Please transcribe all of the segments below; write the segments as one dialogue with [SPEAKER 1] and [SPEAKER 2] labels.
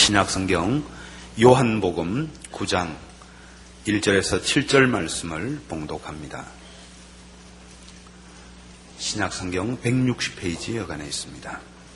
[SPEAKER 1] 신약성경 요한복음 9장 1절에서 7절 말씀을 봉독합니다. 신약성경 160페이지 여간에 있습니다.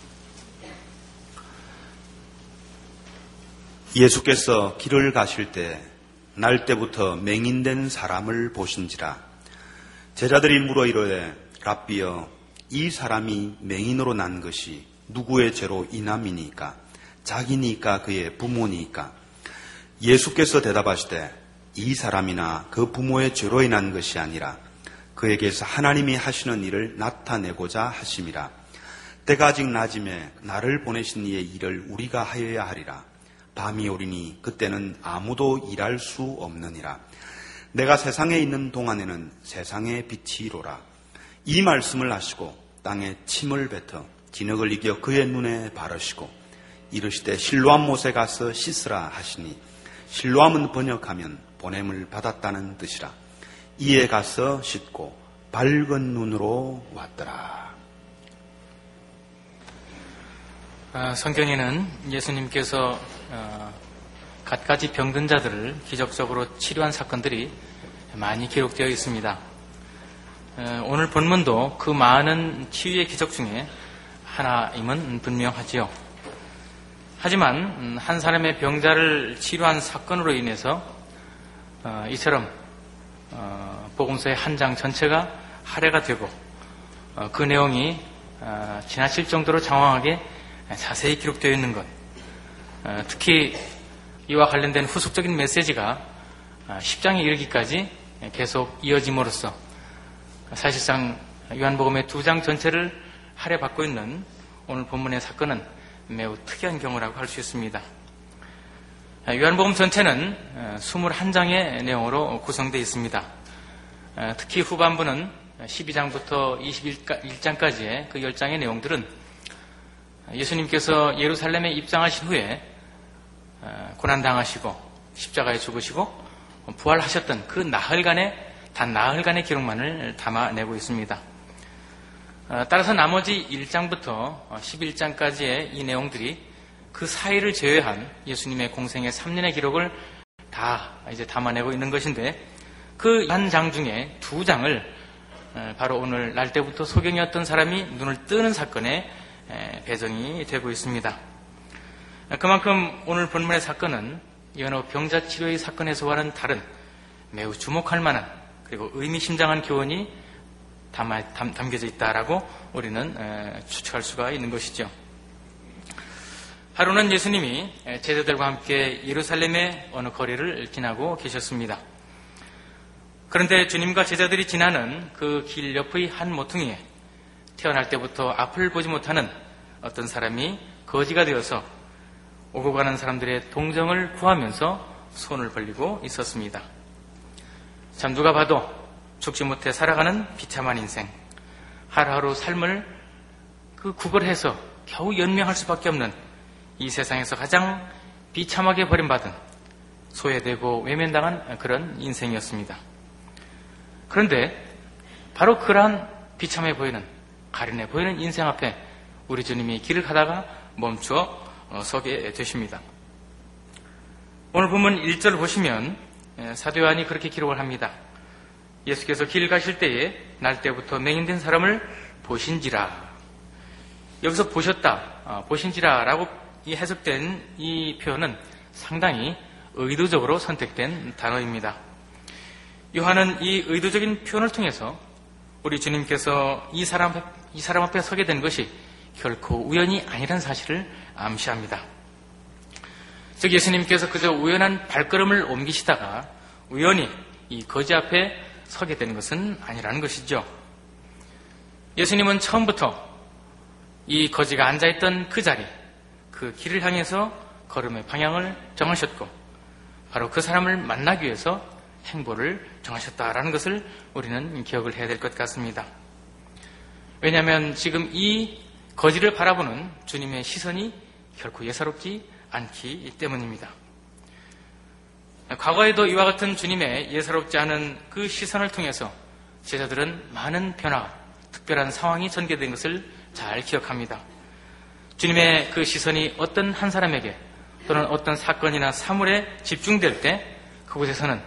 [SPEAKER 1] 예수께서 길을 가실 때 날 때부터 맹인된 사람을 보신지라. 제자들이 물어 이르되 랍비여, 이 사람이 맹인으로 난 것이 누구의 죄로 인함이니까? 자기니까 그의 부모니까? 예수께서 대답하시되 이 사람이나 그 부모의 죄로 인한 것이 아니라 그에게서 하나님이 하시는 일을 나타내고자 하심이라. 때가 아직 낮음에 나를 보내신 이의 일을 우리가 하여야 하리라. 밤이 오리니 그때는 아무도 일할 수 없느니라. 내가 세상에 있는 동안에는 세상의 빛이로라. 이 말씀을 하시고 땅에 침을 뱉어 진흙을 이겨 그의 눈에 바르시고 이르시되 실로암 못에 가서 씻으라 하시니, 실로암은 번역하면 보냄을 받았다는 뜻이라. 이에 가서 씻고 밝은 눈으로 왔더라.
[SPEAKER 2] 성경에는 예수님께서 갖가지 병든 자들을 기적적으로 치료한 사건들이 많이 기록되어 있습니다. 오늘 본문도 그 많은 치유의 기적 중에 하나임은 분명하지요. 하지만 한 사람의 병자를 치료한 사건으로 인해서 이처럼 복음서의 한 장 전체가 할애가 되고 그 내용이 지나칠 정도로 장황하게 자세히 기록되어 있는 것, 특히 이와 관련된 후속적인 메시지가 10장에 이르기까지 계속 이어짐으로써 사실상 요한복음의 2장 전체를 할애받고 있는 오늘 본문의 사건은 매우 특이한 경우라고 할 수 있습니다. 요한복음 전체는 21장의 내용으로 구성되어 있습니다. 특히 후반부는 12장부터 21장까지의 그 10장의 내용들은 예수님께서 예루살렘에 입장하신 후에 고난당하시고 십자가에 죽으시고 부활하셨던 그 단 나흘간의 기록만을 담아내고 있습니다. 따라서 나머지 1장부터 11장까지의 이 내용들이 그 사이를 제외한 예수님의 공생의 3년의 기록을 다 이제 담아내고 있는 것인데, 그 한 장 중에 2장을 바로 오늘 날 때부터 소경이었던 사람이 눈을 뜨는 사건에 배정이 되고 있습니다. 그만큼 오늘 본문의 사건은 여러 병자 치료의 사건에서와는 다른 매우 주목할 만한 그리고 의미심장한 교훈이 담겨져 있다라고 우리는 추측할 수가 있는 것이죠. 하루는 예수님이 제자들과 함께 예루살렘의 어느 거리를 지나고 계셨습니다. 그런데 주님과 제자들이 지나는 그 길 옆의 한 모퉁이에 태어날 때부터 앞을 보지 못하는 어떤 사람이 거지가 되어서 오고 가는 사람들의 동정을 구하면서 손을 벌리고 있었습니다. 참 누가 봐도 죽지 못해 살아가는 비참한 인생, 하루하루 삶을 구걸해서 겨우 연명할 수밖에 없는 이 세상에서 가장 비참하게 버림받은, 소외되고 외면당한 그런 인생이었습니다. 그런데 바로 그러한 비참해 보이는, 가련해 보이는 인생 앞에 우리 주님이 길을 가다가 멈추어 서게 되십니다. 오늘 본문 1절을 보시면 사도 요한이 그렇게 기록을 합니다. 예수께서 길 가실 때에 날 때부터 맹인된 사람을 보신지라. 여기서 보셨다, 보신지라라고 해석된 이 표현은 상당히 의도적으로 선택된 단어입니다. 요한은 이 의도적인 표현을 통해서 우리 주님께서 이 사람 앞에 서게 된 것이 결코 우연이 아니라는 사실을 암시합니다. 즉 예수님께서 그저 우연한 발걸음을 옮기시다가 우연히 이 거지 앞에 서게 된 것은 아니라는 것이죠. 예수님은 처음부터 이 거지가 앉아있던 그 자리, 그 길을 향해서 걸음의 방향을 정하셨고 바로 그 사람을 만나기 위해서 행보를 정하셨다라는 것을 우리는 기억을 해야 될 것 같습니다. 왜냐하면 지금 이 거지를 바라보는 주님의 시선이 결코 예사롭지 않기 때문입니다. 과거에도 이와 같은 주님의 예사롭지 않은 그 시선을 통해서 제자들은 많은 변화, 특별한 상황이 전개된 것을 잘 기억합니다. 주님의 그 시선이 어떤 한 사람에게 또는 어떤 사건이나 사물에 집중될 때 그곳에서는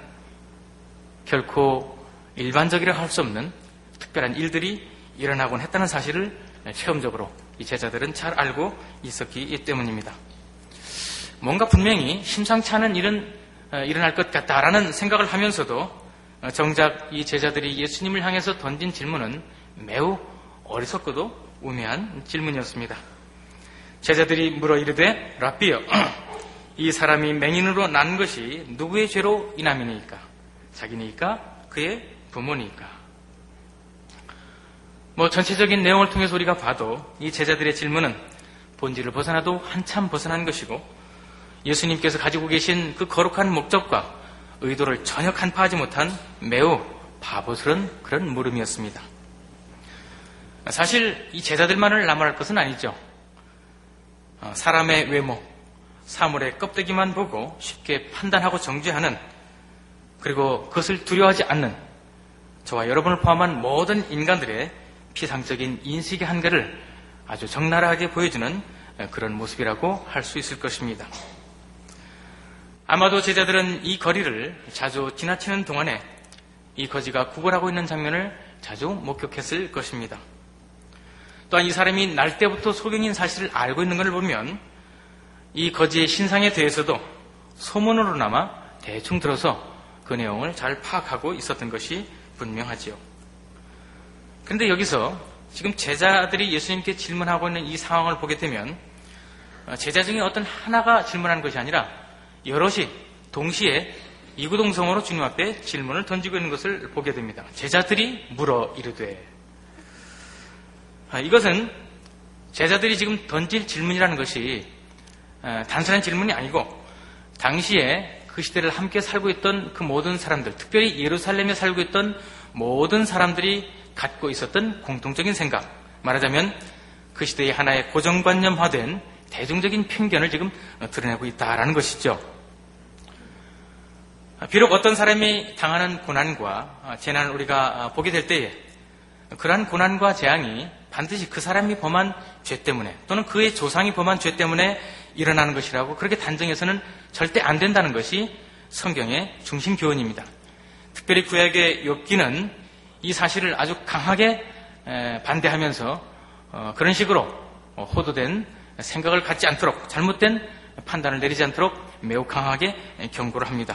[SPEAKER 2] 결코 일반적이라 할 수 없는 특별한 일들이 일어나곤 했다는 사실을 체험적으로 이 제자들은 잘 알고 있었기 때문입니다. 뭔가 분명히 심상치 않은 일은 일어날 것 같다라는 생각을 하면서도 정작 이 제자들이 예수님을 향해서 던진 질문은 매우 어리석고도 우매한 질문이었습니다. 제자들이 물어 이르되 라삐여 이 사람이 맹인으로 난 것이 누구의 죄로 인함이니까? 자기니까? 그의 부모니까? 전체적인 내용을 통해서 우리가 봐도 이 제자들의 질문은 본질을 벗어나도 한참 벗어난 것이고 예수님께서 가지고 계신 그 거룩한 목적과 의도를 전혀 간파하지 못한 매우 바보스러운 그런 물음이었습니다. 사실 이 제자들만을 나무랄 것은 아니죠. 사람의 외모, 사물의 껍데기만 보고 쉽게 판단하고 정죄하는, 그리고 그것을 두려워하지 않는 저와 여러분을 포함한 모든 인간들의 피상적인 인식의 한계를 아주 적나라하게 보여주는 그런 모습이라고 할 수 있을 것입니다. 아마도 제자들은 이 거리를 자주 지나치는 동안에 이 거지가 구걸하고 있는 장면을 자주 목격했을 것입니다. 또한 이 사람이 날 때부터 소경인 사실을 알고 있는 것을 보면 이 거지의 신상에 대해서도 소문으로나마 대충 들어서 그 내용을 잘 파악하고 있었던 것이 분명하지요. 그런데 여기서 지금 제자들이 예수님께 질문하고 있는 이 상황을 보게 되면 제자 중에 어떤 하나가 질문하는 것이 아니라 여럿이 동시에 이구동성으로 주님 앞에 질문을 던지고 있는 것을 보게 됩니다. 제자들이 물어 이르되, 이것은 제자들이 지금 던질 질문이라는 것이 단순한 질문이 아니고 당시에 그 시대를 함께 살고 있던 그 모든 사람들, 특별히 예루살렘에 살고 있던 모든 사람들이 갖고 있었던 공통적인 생각, 말하자면 그 시대의 하나의 고정관념화된 대중적인 편견을 지금 드러내고 있다라는 것이죠. 비록 어떤 사람이 당하는 고난과 재난을 우리가 보게 될 때에 그러한 고난과 재앙이 반드시 그 사람이 범한 죄 때문에 또는 그의 조상이 범한 죄 때문에 일어나는 것이라고 그렇게 단정해서는 절대 안 된다는 것이 성경의 중심 교훈입니다. 특별히 구약의 욥기는 이 사실을 아주 강하게 반대하면서 그런 식으로 호도된 생각을 갖지 않도록, 잘못된 판단을 내리지 않도록 매우 강하게 경고를 합니다.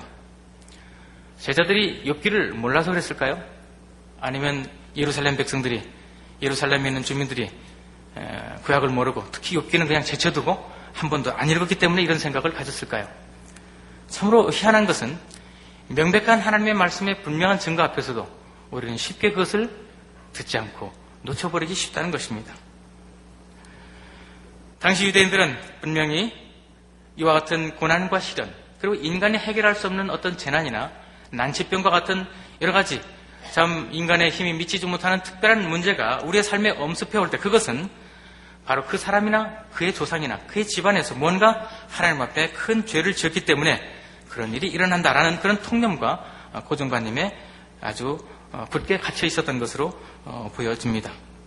[SPEAKER 2] 제자들이 욥기를 몰라서 그랬을까요? 아니면 예루살렘 백성들이, 예루살렘에 있는 주민들이 구약을 모르고 특히 욥기는 그냥 제쳐두고 한 번도 안 읽었기 때문에 이런 생각을 가졌을까요? 참으로 희한한 것은 명백한 하나님의 말씀의 분명한 증거 앞에서도 우리는 쉽게 그것을 듣지 않고 놓쳐버리기 쉽다는 것입니다. 당시 유대인들은 분명히 이와 같은 고난과 시련, 그리고 인간이 해결할 수 없는 어떤 재난이나 난치병과 같은 여러 가지 참 인간의 힘이 미치지 못하는 특별한 문제가 우리의 삶에 엄습해 올 때 그것은 바로 그 사람이나 그의 조상이나 그의 집안에서 뭔가 하나님 앞에 큰 죄를 지었기 때문에 그런 일이 일어난다라는 그런 통념과 고정관념에 아주 굳게 갇혀 있었던 것으로 보여집니다.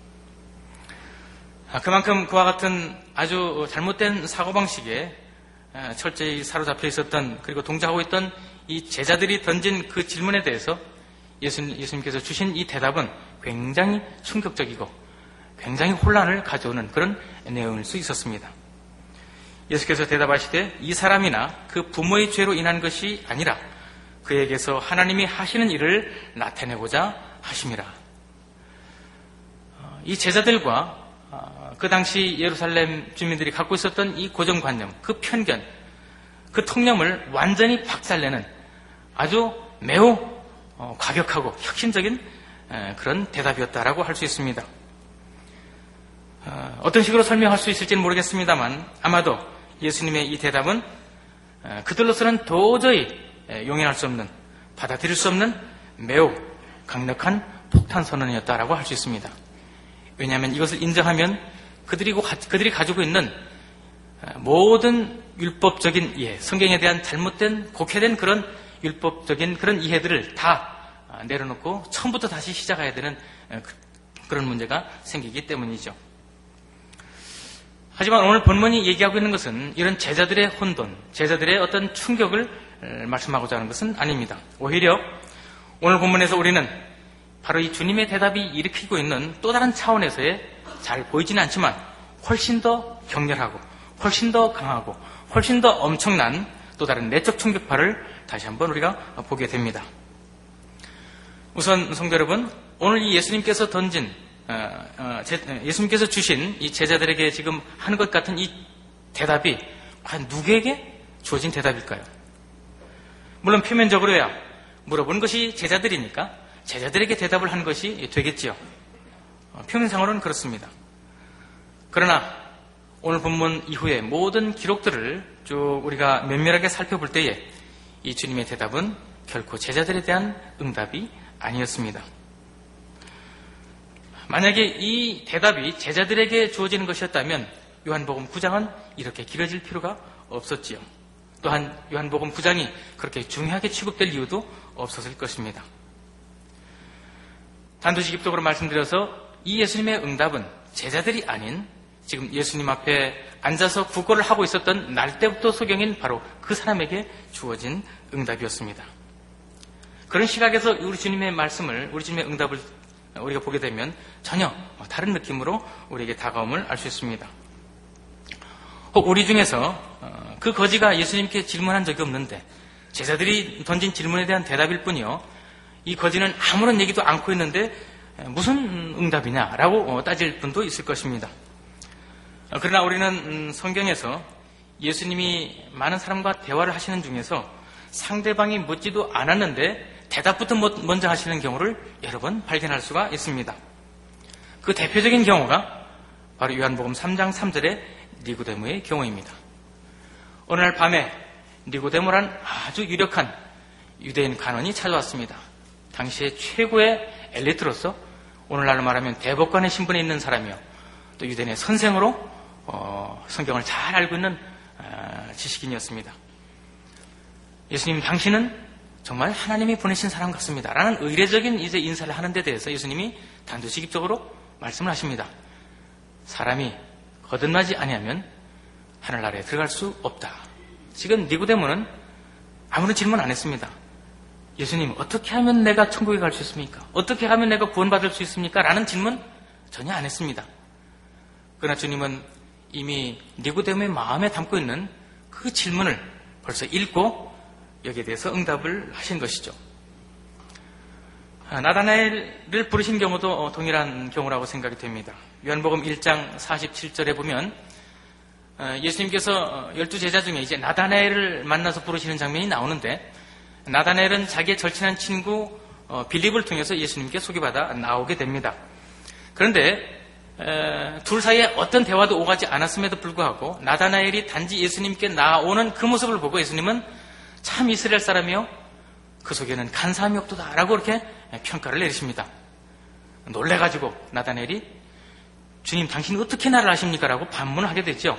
[SPEAKER 2] 그만큼 그와 같은 아주 잘못된 사고방식에 철저히 사로잡혀 있었던, 그리고 동작하고 있던 이 제자들이 던진 그 질문에 대해서 예수님께서 주신 이 대답은 굉장히 충격적이고 굉장히 혼란을 가져오는 그런 내용일 수 있었습니다. 예수께서 대답하시되 이 사람이나 그 부모의 죄로 인한 것이 아니라 그에게서 하나님이 하시는 일을 나타내고자 하심이라. 이 제자들과 그 당시 예루살렘 주민들이 갖고 있었던 이 고정관념, 그 편견, 그 통념을 완전히 박살내는 아주 매우 과격하고 혁신적인 그런 대답이었다라고 할 수 있습니다. 어떤 식으로 설명할 수 있을지는 모르겠습니다만 아마도 예수님의 이 대답은 그들로서는 도저히 용인할 수 없는, 받아들일 수 없는 매우 강력한 폭탄 선언이었다라고 할 수 있습니다. 왜냐하면 이것을 인정하면 그들이 가지고 있는 모든 율법적인 이해, 성경에 대한 잘못된 곡해된 그런 율법적인 그런 이해들을 다 내려놓고 처음부터 다시 시작해야 되는 그런 문제가 생기기 때문이죠. 하지만 오늘 본문이 얘기하고 있는 것은 이런 제자들의 혼돈, 제자들의 어떤 충격을 말씀하고자 하는 것은 아닙니다. 오히려 오늘 본문에서 우리는 바로 이 주님의 대답이 일으키고 있는 또 다른 차원에서의 잘 보이지는 않지만 훨씬 더 격렬하고 훨씬 더 강하고 훨씬 더 엄청난 또 다른 내적 충격파를 다시 한번 우리가 보게 됩니다. 우선 성도 여러분, 오늘 이 예수님께서 던진 예수님께서 주신 이 제자들에게 지금 하는 것 같은 이 대답이 과연 누구에게 주어진 대답일까요? 물론 표면적으로야 물어본 것이 제자들이니까 제자들에게 대답을 하는 것이 되겠지요. 표면상으로는 그렇습니다. 그러나 오늘 본문 이후에 모든 기록들을 쭉 우리가 면밀하게 살펴볼 때에 이 주님의 대답은 결코 제자들에 대한 응답이 아니었습니다. 만약에 이 대답이 제자들에게 주어지는 것이었다면 요한복음 9장은 이렇게 길어질 필요가 없었지요. 또한 요한복음 9장이 그렇게 중요하게 취급될 이유도 없었을 것입니다. 단도직입적으로 말씀드려서 이 예수님의 응답은 제자들이 아닌 지금 예수님 앞에 앉아서 구걸을 하고 있었던 날 때부터 소경인 바로 그 사람에게 주어진 응답이었습니다. 그런 시각에서 우리 주님의 말씀을, 우리 주님의 응답을 우리가 보게 되면 전혀 다른 느낌으로 우리에게 다가옴을 알 수 있습니다. 혹 우리 중에서 그 거지가 예수님께 질문한 적이 없는데 제자들이 던진 질문에 대한 대답일 뿐이요, 이 거지는 아무런 얘기도 않고 있는데 무슨 응답이냐라고 따질 분도 있을 것입니다. 그러나 우리는 성경에서 예수님이 많은 사람과 대화를 하시는 중에서 상대방이 묻지도 않았는데 대답부터 먼저 하시는 경우를 여러 번 발견할 수가 있습니다. 그 대표적인 경우가 바로 요한복음 3장 3절의 니고데모의 경우입니다. 어느 날 밤에 니고데모란 아주 유력한 유대인 관원이 찾아왔습니다. 당시에 최고의 엘리트로서 오늘날로 말하면 대법관의 신분에 있는 사람이요, 또 유대인의 선생으로 성경을 잘 알고 있는 지식인이었습니다. 예수님, 당신은 정말 하나님이 보내신 사람 같습니다 라는 의례적인 이제 인사를 하는 데 대해서 예수님이 단도직입적으로 말씀을 하십니다. 사람이 거듭나지 아니하면 하늘나라에 들어갈 수 없다. 지금 니고데모는 아무런 질문 안 했습니다. 예수님, 어떻게 하면 내가 천국에 갈 수 있습니까? 어떻게 하면 내가 구원받을 수 있습니까? 라는 질문 전혀 안 했습니다. 그러나 주님은 이미 니고데모의 마음에 담고 있는 그 질문을 벌써 읽고 여기에 대해서 응답을 하신 것이죠. 나다나엘을 부르신 경우도 동일한 경우라고 생각이 됩니다. 요한복음 1장 47절에 보면 예수님께서 12제자 중에 이제 나다나엘을 만나서 부르시는 장면이 나오는데, 나다나엘은 자기의 절친한 친구 빌립을 통해서 예수님께 소개받아 나오게 됩니다. 그런데 둘 사이에 어떤 대화도 오가지 않았음에도 불구하고 나다나엘이 단지 예수님께 나오는 그 모습을 보고 예수님은 참 이스라엘 사람이요, 그 속에는 간사함이 없도다 라고 그렇게 평가를 내리십니다. 놀래가지고 나다나엘이 주님, 당신이 어떻게 나를 아십니까? 라고 반문을 하게 됐죠.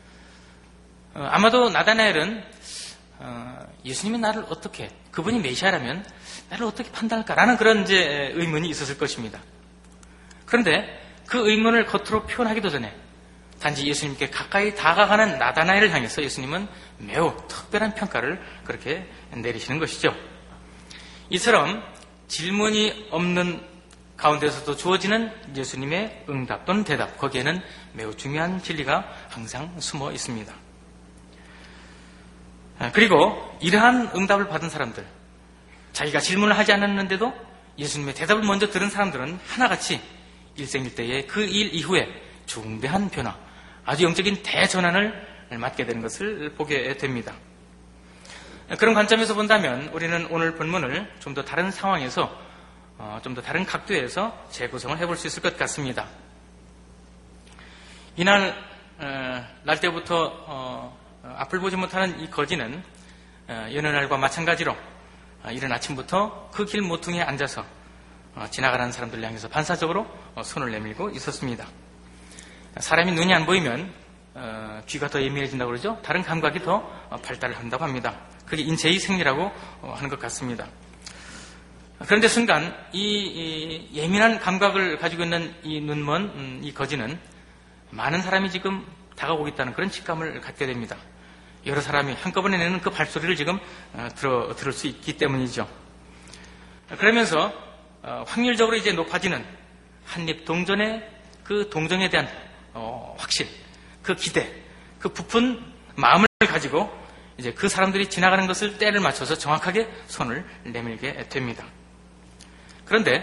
[SPEAKER 2] 아마도 나다나엘은 예수님이 나를 어떻게, 그분이 메시아라면 나를 어떻게 판단할까라는 그런 이제 의문이 있었을 것입니다. 그런데 그 의문을 겉으로 표현하기도 전에 단지 예수님께 가까이 다가가는 나다나엘을 향해서 예수님은 매우 특별한 평가를 그렇게 내리시는 것이죠. 이처럼 질문이 없는 가운데서도 주어지는 예수님의 응답 또는 대답, 거기에는 매우 중요한 진리가 항상 숨어 있습니다. 그리고 이러한 응답을 받은 사람들, 자기가 질문을 하지 않았는데도 예수님의 대답을 먼저 들은 사람들은 하나같이 일생일대의 그 일 이후에 중대한 변화, 아주 영적인 대전환을 맞게 되는 것을 보게 됩니다. 그런 관점에서 본다면 우리는 오늘 본문을 좀 더 다른 상황에서, 좀 더 다른 각도에서 재구성을 해볼 수 있을 것 같습니다. 이날 날 때부터 앞을 보지 못하는 이 거지는 여느 날과 마찬가지로 이른 아침부터 그 길 모퉁이에 앉아서 지나가는 사람들을 향해서 반사적으로 손을 내밀고 있었습니다. 사람이 눈이 안 보이면 귀가 더 예민해진다고 그러죠. 다른 감각이 더 발달을 한다고 합니다. 그게 인체의 생리라고 하는 것 같습니다. 그런데 순간 이 예민한 감각을 가지고 있는 이 눈먼 이 거지는 많은 사람이 지금 다가오겠다는 그런 직감을 갖게 됩니다. 여러 사람이 한꺼번에 내는 그 발소리를 지금 들을 수 있기 때문이죠. 그러면서 확률적으로 이제 높아지는 한립 동전의 그 동정에 대한 확신, 그 기대, 그 부푼 마음을 가지고 이제 그 사람들이 지나가는 것을 때를 맞춰서 정확하게 손을 내밀게 됩니다. 그런데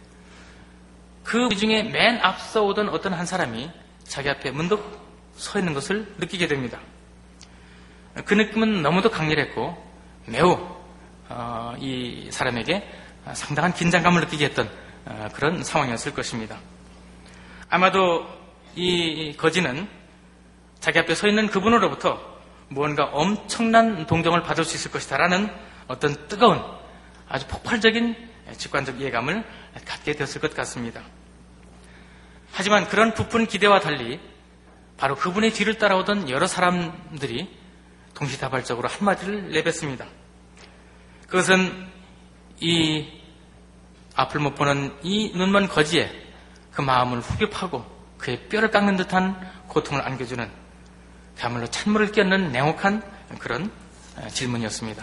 [SPEAKER 2] 그 중에 맨 앞서 오던 어떤 한 사람이 자기 앞에 문득 서 있는 것을 느끼게 됩니다. 그 느낌은 너무도 강렬했고 매우 이 사람에게 상당한 긴장감을 느끼게 했던 그런 상황이었을 것입니다. 아마도 이 거지는 자기 앞에 서 있는 그분으로부터 무언가 엄청난 동정을 받을 수 있을 것이다라는 어떤 뜨거운 아주 폭발적인 직관적 예감을 갖게 되었을 것 같습니다. 하지만 그런 부푼 기대와 달리 바로 그분의 뒤를 따라오던 여러 사람들이 동시다발적으로 한마디를 내뱉습니다. 그것은 이 앞을 못 보는 이 눈먼 거지의 그 마음을 후벼 파고 그의 뼈를 깎는 듯한 고통을 안겨주는 그야말로 찬물을 끼얹는 냉혹한 그런 질문이었습니다.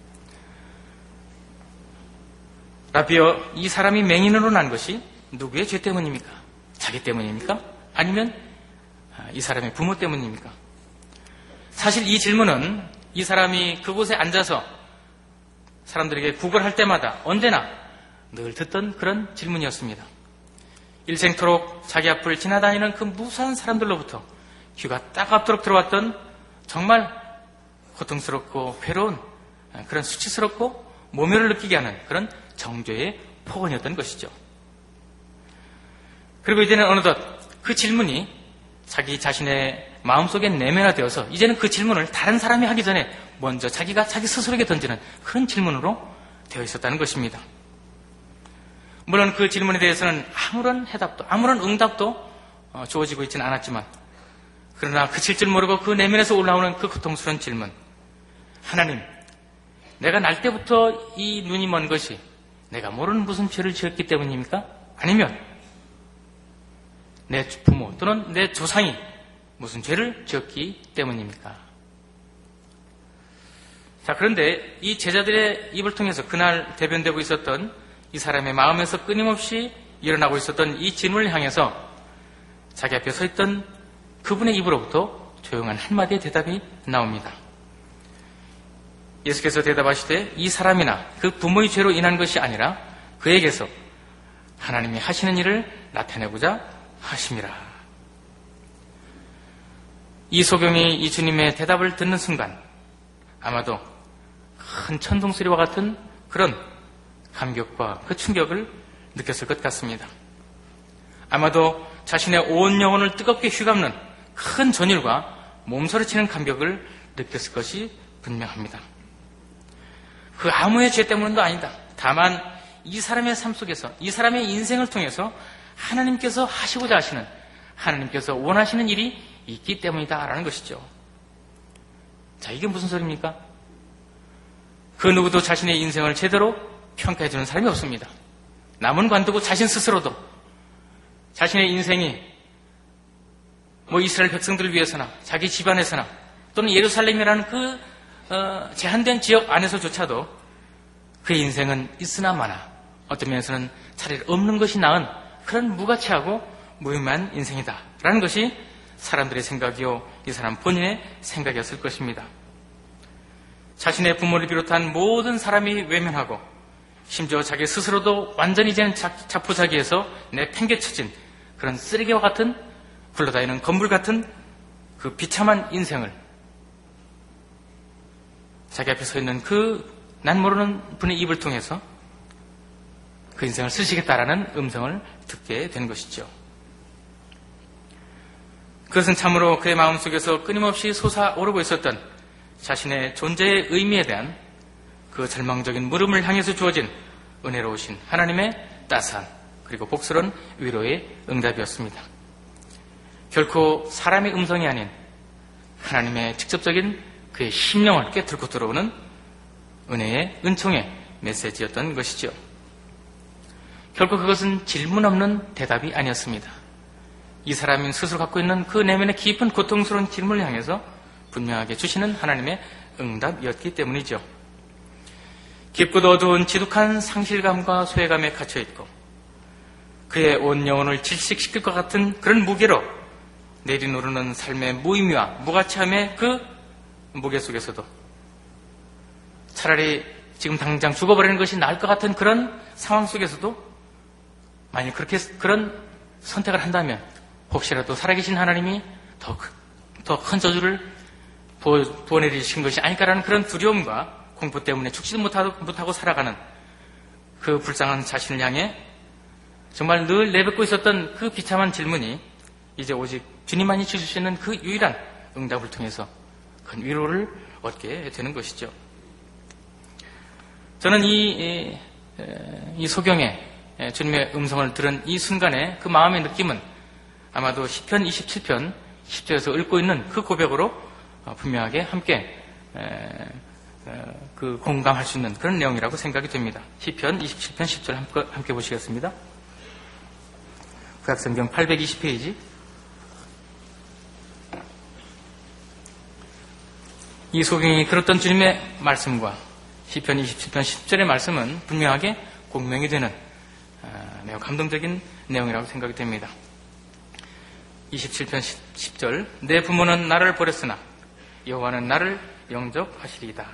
[SPEAKER 2] 라비어, 이 사람이 맹인으로 난 것이 누구의 죄 때문입니까? 자기 때문입니까? 아니면 이 사람의 부모 때문입니까? 사실 이 질문은 이 사람이 그곳에 앉아서 사람들에게 구걸할 때마다 언제나 늘 듣던 그런 질문이었습니다. 일생토록 자기 앞을 지나다니는 그 무수한 사람들로부터 귀가 따갑도록 들어왔던 정말 고통스럽고 괴로운 그런 수치스럽고 모멸을 느끼게 하는 그런 정죄의 폭언이었던 것이죠. 그리고 이제는 어느덧 그 질문이 자기 자신의 마음속에 내면화되어서 이제는 그 질문을 다른 사람이 하기 전에 먼저 자기가 자기 스스로에게 던지는 그런 질문으로 되어 있었다는 것입니다. 물론 그 질문에 대해서는 아무런 해답도 아무런 응답도 주어지고 있지는 않았지만 그러나 그칠 줄 모르고 그 내면에서 올라오는 그 고통스러운 질문, 하나님, 내가 날 때부터 이 눈이 먼 것이 내가 모르는 무슨 죄를 지었기 때문입니까? 아니면 내 부모 또는 내 조상이 무슨 죄를 지었기 때문입니까? 자, 그런데 이 제자들의 입을 통해서 그날 대변되고 있었던 이 사람의 마음에서 끊임없이 일어나고 있었던 이 질문을 향해서 자기 앞에 서 있던 그분의 입으로부터 조용한 한마디의 대답이 나옵니다. 예수께서 대답하시되 이 사람이나 그 부모의 죄로 인한 것이 아니라 그에게서 하나님이 하시는 일을 나타내고자 하심이라. 이 소경이 이 주님의 대답을 듣는 순간 아마도 큰 천둥소리와 같은 그런 감격과 그 충격을 느꼈을 것 같습니다. 아마도 자신의 온 영혼을 뜨겁게 휘감는 큰 전율과 몸서리치는 감격을 느꼈을 것이 분명합니다. 그 아무의 죄 때문도 아니다. 다만 이 사람의 삶 속에서 이 사람의 인생을 통해서 하나님께서 하시고자 하시는 하나님께서 원하시는 일이 있기 때문이다라는 것이죠. 자, 이게 무슨 소리입니까? 그 누구도 자신의 인생을 제대로 평가해주는 사람이 없습니다. 남은 관두고 자신 스스로도 자신의 인생이 이스라엘 백성들을 위해서나 자기 집안에서나 또는 예루살렘이라는 그 제한된 지역 안에서조차도 그의 인생은 있으나 마나 어떤 면에서는 차라리 없는 것이 나은 그런 무가치하고 무의미한 인생이다라는 것이 사람들의 생각이요 이 사람 본인의 생각이었을 것입니다. 자신의 부모를 비롯한 모든 사람이 외면하고 심지어 자기 스스로도 완전히 이제는 자포자기해서 내팽개쳐진 그런 쓰레기와 같은 굴러다니는 건물 같은 그 비참한 인생을 자기 앞에 서 있는 그 난 모르는 분의 입을 통해서 그 인생을 쓰시겠다라는 음성을 듣게 된 것이죠. 그것은 참으로 그의 마음속에서 끊임없이 솟아오르고 있었던 자신의 존재의 의미에 대한 그 절망적인 물음을 향해서 주어진 은혜로우신 하나님의 따스한 그리고 복스러운 위로의 응답이었습니다. 결코 사람의 음성이 아닌 하나님의 직접적인 그의 심령을 꿰뚫고 들어오는 은혜의 은총의 메시지였던 것이죠. 결코 그것은 질문 없는 대답이 아니었습니다. 이 사람이 스스로 갖고 있는 그 내면의 깊은 고통스러운 질문을 향해서 분명하게 주시는 하나님의 응답이었기 때문이죠. 깊고도 어두운 지독한 상실감과 소외감에 갇혀있고 그의 온 영혼을 질식시킬 것 같은 그런 무게로 내리노르는 삶의 무의미와 무가치함의 그 무게 속에서도 차라리 지금 당장 죽어버리는 것이 나을 것 같은 그런 상황 속에서도 만약 그런 선택을 한다면 혹시라도 살아계신 하나님이 더 큰 저주를 부어내리신 것이 아닐까라는 그런 두려움과 공포 때문에 죽지도 못하고 살아가는 그 불쌍한 자신을 향해 정말 늘 내뱉고 있었던 그 비참한 질문이 이제 오직 주님만이 주실 수 있는 그 유일한 응답을 통해서 큰 위로를 얻게 되는 것이죠. 저는 이 소경에 주님의 음성을 들은 이 순간에 그 마음의 느낌은 아마도 시편 27편 10절에서 읽고 있는 그 고백으로 분명하게 함께 그 공감할 수 있는 그런 내용이라고 생각이 됩니다. 시편 27편 10절 함께 보시겠습니다. 구약성경 820페이지. 이 소경이 들었던 주님의 말씀과 시편 27편 10절의 말씀은 분명하게 공명이 되는 매우 감동적인 내용이라고 생각이 됩니다. 27편 10절 내 부모는 나를 버렸으나 여호와는 나를 영접하시리이다.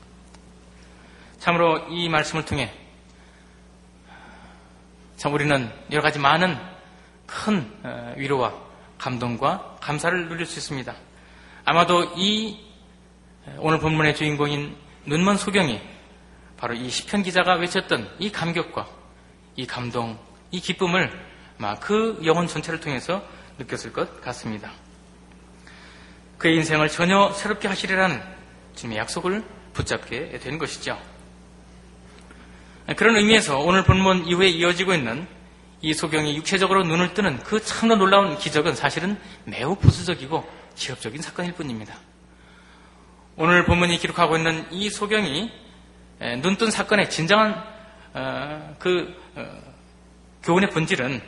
[SPEAKER 2] 참으로 이 말씀을 통해 참 우리는 여러 가지 많은 큰 위로와 감동과 감사를 누릴 수 있습니다. 아마도 이 오늘 본문의 주인공인 눈먼 소경이 바로 이 시편 기자가 외쳤던 이 감격과 이 감동, 이 기쁨을 그 영혼 전체를 통해서 느꼈을 것 같습니다. 그의 인생을 전혀 새롭게 하시리라는 주님의 약속을 붙잡게 된 것이죠. 그런 의미에서 오늘 본문 이후에 이어지고 있는 이 소경이 육체적으로 눈을 뜨는 그 참으로 놀라운 기적은 사실은 매우 부수적이고 기업적인 사건일 뿐입니다. 오늘 본문이 기록하고 있는 이 소경이 눈뜬 사건의 진정한 교훈의 본질은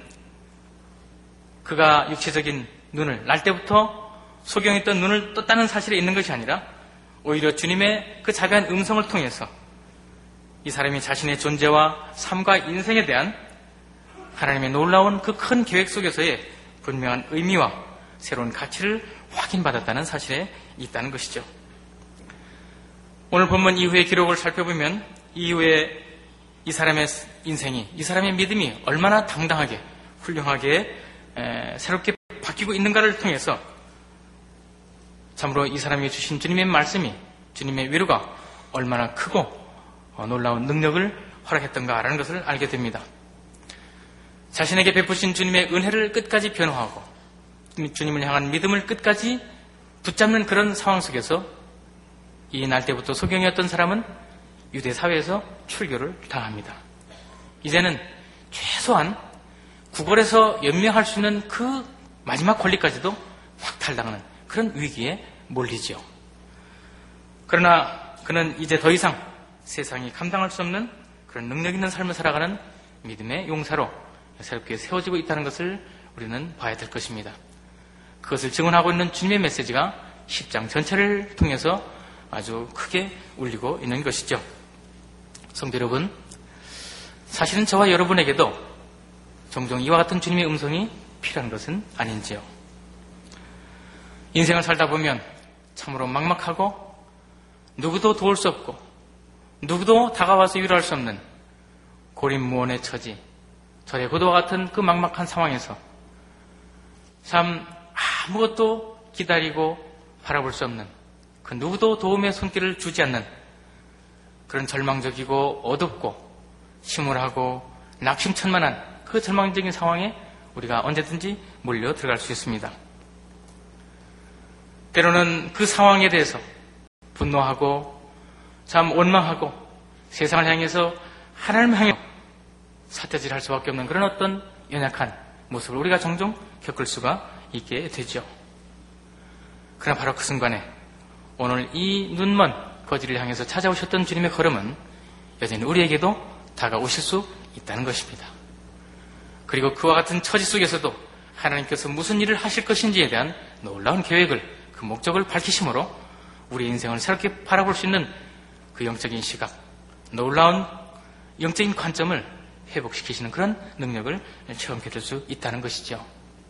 [SPEAKER 2] 그가 육체적인 눈을 날 때부터 소경이 뜬 눈을 떴다는 사실에 있는 것이 아니라 오히려 주님의 그 자비한 음성을 통해서 이 사람이 자신의 존재와 삶과 인생에 대한 하나님의 놀라운 그 큰 계획 속에서의 분명한 의미와 새로운 가치를 확인받았다는 사실에 있다는 것이죠. 오늘 본문 이후의 기록을 살펴보면 이후에 이 사람의 인생이, 이 사람의 믿음이 얼마나 당당하게 훌륭하게 새롭게 바뀌고 있는가를 통해서 참으로 이 사람이 주신 주님의 말씀이, 주님의 위로가 얼마나 크고 놀라운 능력을 허락했던가라는 것을 알게 됩니다. 자신에게 베푸신 주님의 은혜를 끝까지 변호하고 주님을 향한 믿음을 끝까지 붙잡는 그런 상황 속에서 이 날 때부터 소경이었던 사람은 유대 사회에서 출교를 당합니다. 이제는 최소한 구걸에서 연명할 수 있는 그 마지막 권리까지도 확탈당하는 그런 위기에 몰리죠. 그러나 그는 이제 더 이상 세상이 감당할 수 없는 그런 능력 있는 삶을 살아가는 믿음의 용사로 새롭게 세워지고 있다는 것을 우리는 봐야 될 것입니다. 그것을 증언하고 있는 주님의 메시지가 10장 전체를 통해서 아주 크게 울리고 있는 것이죠. 성도 여러분, 사실은 저와 여러분에게도 종종 이와 같은 주님의 음성이 필요한 것은 아닌지요. 인생을 살다 보면 참으로 막막하고 누구도 도울 수 없고 누구도 다가와서 위로할 수 없는 고립무원의 처지, 절의 고도와 같은 그 막막한 상황에서 참 아무것도 기다리고 바라볼 수 없는 그 누구도 도움의 손길을 주지 않는 그런 절망적이고 어둡고 침울하고 낙심천만한 그 절망적인 상황에 우리가 언제든지 몰려 들어갈 수 있습니다. 때로는 그 상황에 대해서 분노하고 참 원망하고 세상을 향해서 하나님을 향해 사태질할 수밖에 없는 그런 어떤 연약한 모습을 우리가 종종 겪을 수가 있게 되죠. 그러나 바로 그 순간에 오늘 이 눈먼 거지를 향해서 찾아오셨던 주님의 걸음은 여전히 우리에게도 다가오실 수 있다는 것입니다. 그리고 그와 같은 처지 속에서도 하나님께서 무슨 일을 하실 것인지에 대한 놀라운 계획을, 그 목적을 밝히심으로 우리 인생을 새롭게 바라볼 수 있는 그 영적인 시각, 놀라운 영적인 관점을 회복시키시는 그런 능력을 체험해 줄 수 있다는 것이죠.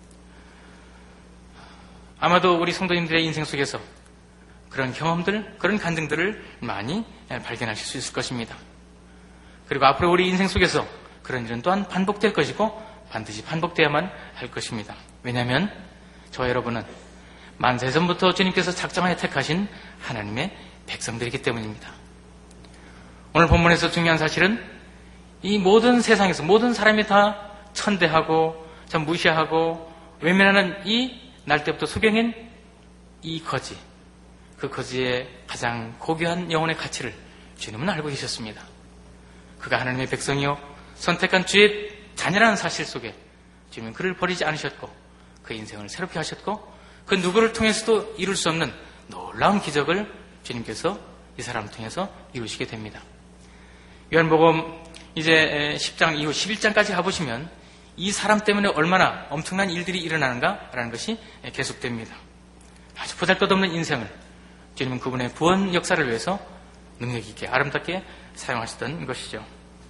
[SPEAKER 2] 아마도 우리 성도님들의 인생 속에서 그런 경험들, 그런 간증들을 많이 발견하실 수 있을 것입니다. 그리고 앞으로 우리 인생 속에서 그런 일은 또한 반복될 것이고 반드시 반복되어야만 할 것입니다. 왜냐하면 저와 여러분은 만세전부터 주님께서 작정하여 택하신 하나님의 백성들이기 때문입니다. 오늘 본문에서 중요한 사실은 이 모든 세상에서 모든 사람이 다 천대하고 참 무시하고 외면하는 이 날때부터 소경인 이 거지, 그 거지의 가장 고귀한 영혼의 가치를 주님은 알고 계셨습니다. 그가 하나님의 백성이요 선택한 주의 자녀라는 사실 속에 주님은 그를 버리지 않으셨고 그 인생을 새롭게 하셨고 그 누구를 통해서도 이룰 수 없는 놀라운 기적을 주님께서 이 사람을 통해서 이루시게 됩니다. 요한복음 이제 10장 이후 11장까지 가보시면 이 사람 때문에 얼마나 엄청난 일들이 일어나는가라는 것이 계속됩니다. 아주 보잘것없는 인생을 주님은 그분의 구원 역사를 위해서 능력 있게 아름답게 사용하셨던 것이죠.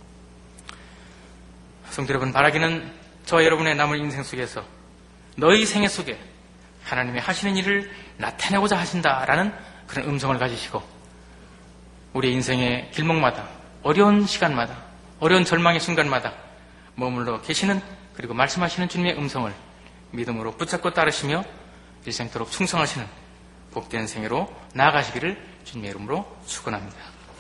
[SPEAKER 2] 성도 여러분, 바라기는 저와 여러분의 남은 인생 속에서 너희 생애 속에 하나님의 하시는 일을 나타내고자 하신다라는 그런 음성을 가지시고 우리 인생의 길목마다 어려운 시간마다 어려운 절망의 순간마다 머물러 계시는 그리고 말씀하시는 주님의 음성을 믿음으로 붙잡고 따르시며 일생토록 충성하시는 복된 생애로 나아가시기를 주님의 이름으로 축원합니다.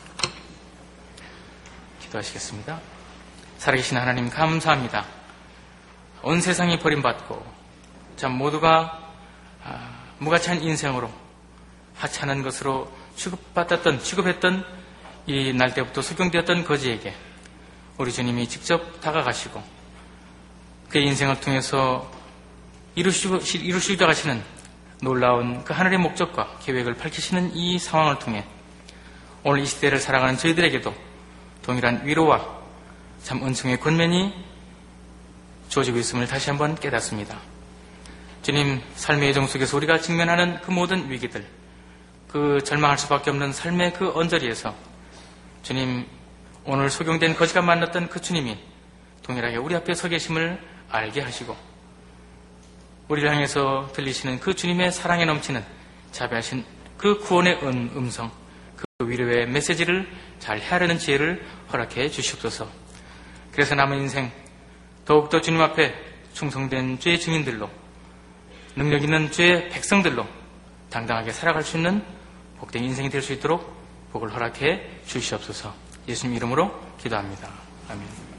[SPEAKER 2] 기도하시겠습니다. 살아계신 하나님 감사합니다. 온 세상이 버림받고 참 모두가 무가치한 인생으로 하찮은 것으로 취급했던 이 날때부터 소경되었던 거지에게 우리 주님이 직접 다가가시고 그의 인생을 통해서 이루시고자 하시는 놀라운 그 하늘의 목적과 계획을 밝히시는 이 상황을 통해 오늘 이 시대를 살아가는 저희들에게도 동일한 위로와 참 은총의 권면이 주어지고 있음을 다시 한번 깨닫습니다. 주님, 삶의 여정 속에서 우리가 직면하는 그 모든 위기들, 그 절망할 수밖에 없는 삶의 그 언저리에서 주님, 오늘 소경된 거지가 만났던 그 주님이 동일하게 우리 앞에 서 계심을 알게 하시고 우리를 향해서 들리시는 그 주님의 사랑에 넘치는 자비하신 그 구원의 음성, 그 위로의 메시지를 잘 헤아리는 지혜를 허락해 주시옵소서. 그래서 남은 인생 더욱더 주님 앞에 충성된 주의 증인들로 능력 있는 주의 백성들로 당당하게 살아갈 수 있는 복된 인생이 될 수 있도록 복을 허락해 주시옵소서. 예수님 이름으로 기도합니다. 아멘.